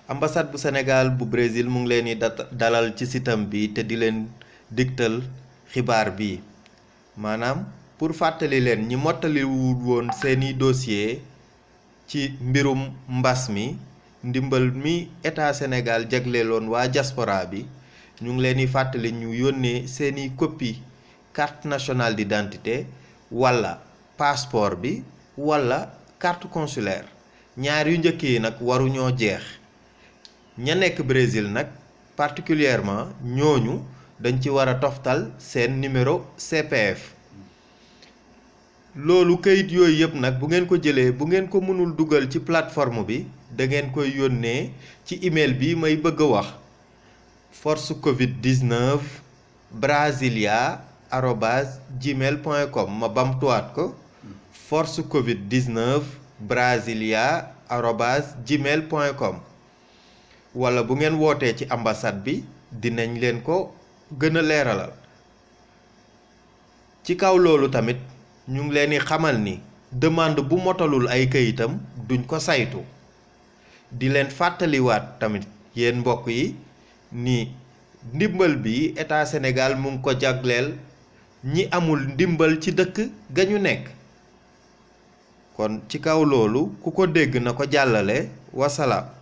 ambassade bu Sénégal bu Brésil mu ngi leen di dalal ci sitam bi te di leen digtal xibaar bi maanaam pour fàttali leen ñi mottaliwul woon seeni dossier ci mbirum mbas mi ndimbal mi état Sénégal jagleeloon waa diaspora bi ñu ngi leen di fàttali ñu yónnee seeni copie carte nationale d'identité walla passeport bi walla carte consulaire ñaar yu njëkk yi nag waruñoo jeex ña nekk Brésil nag particulièrement ñooñu dañ ci war a toftal seen numéro CPF loolu kayit yooyu yëpp nag bu ngeen ko jëlee bu ngeen ko mënul dugal ci plateforme bi da ngeen koy yónnee ci email bi may bëgg a wax force covid 19 brasilia@gmail.com ma bamtuwaat ko force covid 19 brasilia@gmail.com wala bu ngeen wootee ci ambassade bi dinañ leen ko gën a leeralal ci kaw loolu tamit ñu ngi leen di xamal ni demande bu motalul ay kayitam duñ ko saytu di leen fàttaliwaat tamit yéen mbokk yi ni ndimbal bi état Sénégal mu ngi ko jagleel ñi amul ndimbal ci dëkk ga ñu nekk kon ci kaw loolu ku ko dégg na ko jàllale wasalaam